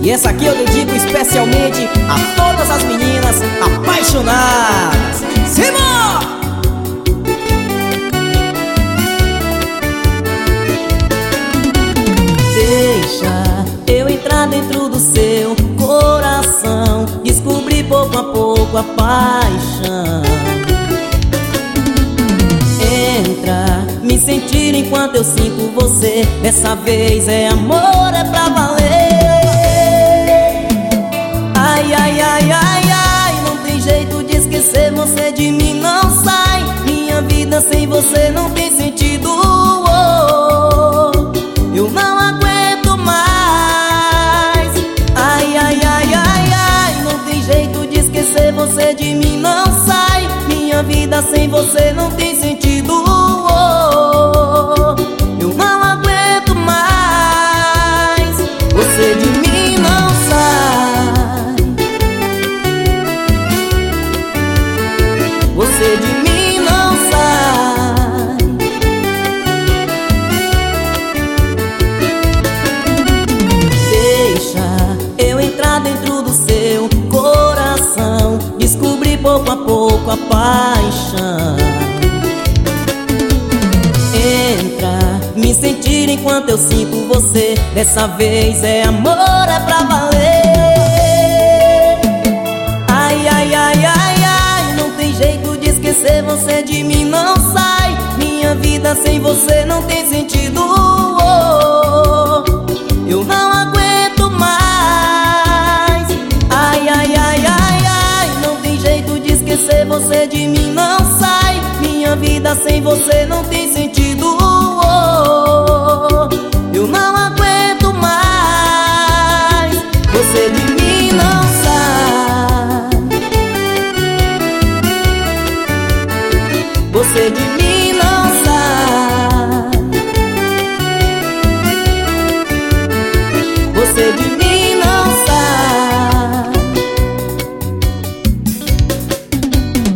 E essa aqui eu dedico especialmente a todas as meninas apaixonadas. Simão! Deixa eu entrar dentro do seu coração, descobrir pouco a pouco a paixão. Entra, me sentir enquanto eu sinto você. Dessa vez é amor, é pra valer. Ai, ai, ai, ai, ai, não tem jeito de esquecer você de mim, não sai. Minha vida sem você não tem sentido. Eu não aguento mais. Ai, ai, ai, ai, ai, não tem jeito de esquecer você de mim, não sai. Minha vida sem você não tem sentido. Eu não aguento mais. Você de mim não sai. Você de mim não sai. Deixa eu entrar dentro do seu coração, descobrir pouco a pouco a paixão. Entra, me sentir enquanto eu sinto você. Dessa vez é amor, é pra valer. Ai, ai, ai, ai, ai, não tem jeito de esquecer você de mim, não sai. Minha vida sem você não tem sentido. Eu não aguento mais. Ai, ai, ai, ai, ai, não tem jeito de esquecer você de mim, não sai. Minha vida sem você não tem sentido. Eu não aguento mais. Você de mim não sai. Você de mim